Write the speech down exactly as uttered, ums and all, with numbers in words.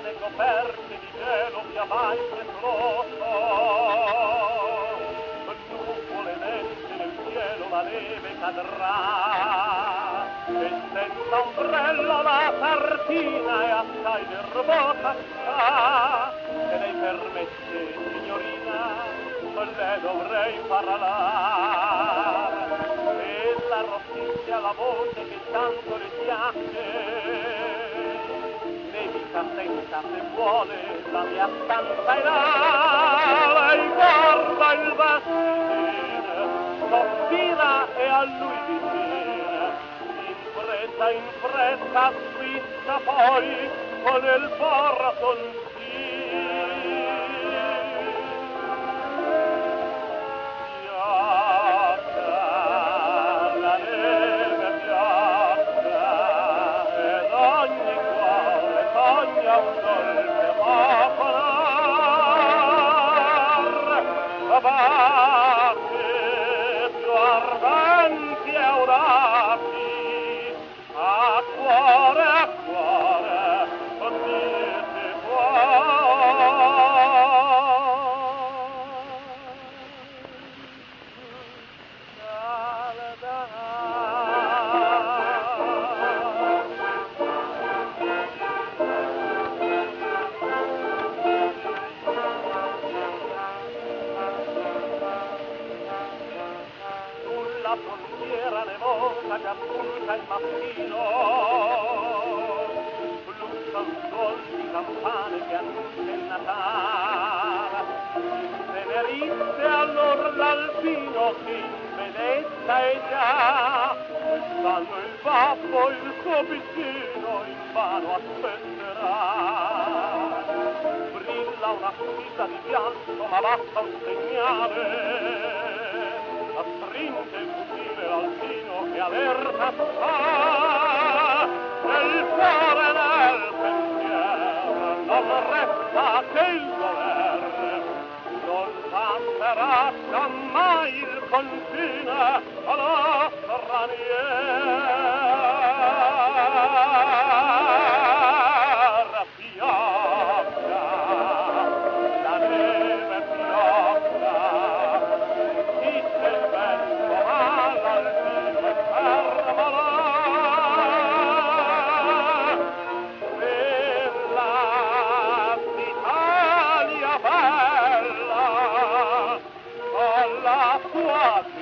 strade coperte di gelo via vai frettoloso. Nuvole dense nel cielo la neve cadrà e senza ombrello la sardina è assai nervosa sta. Se lei permette, signorina, le dovrei parlare e la rossiccia la voce che tanto le piace. Nevica senza se vuole la mia stanza in là, lei guarda il vestire, sospira e a lui vicina, in fretta in fretta swissa poi con il porto la frontiera nevosa che appunta il mattino, flussa un suon di campane che annuncia il Natale. In Tenerife allor l'alpino che in vedetta è già, quest'anno il babbo il suo piccino invano aspetterà. Brilla una squilla di pianto ma basta un segnale, stringe il fucile l'alpino che allerta sta, nel cuore nel pensiero non resta che il dover, non passerà mai il confine alla straniera. Pioggia, la neve pioggia, What?